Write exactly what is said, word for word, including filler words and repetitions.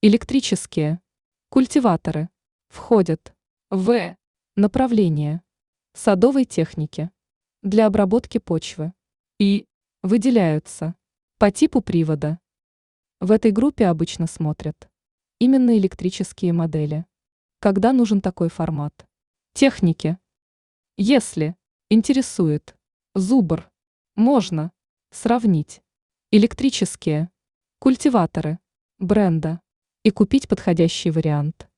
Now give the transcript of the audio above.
Электрические культиваторы входят в направление садовой техники для обработки почвы и выделяются по типу привода. В этой группе обычно смотрят именно электрические модели, когда нужен такой формат техники. Если интересует зубр, можно сравнить электрические культиваторы бренда и купить подходящий вариант.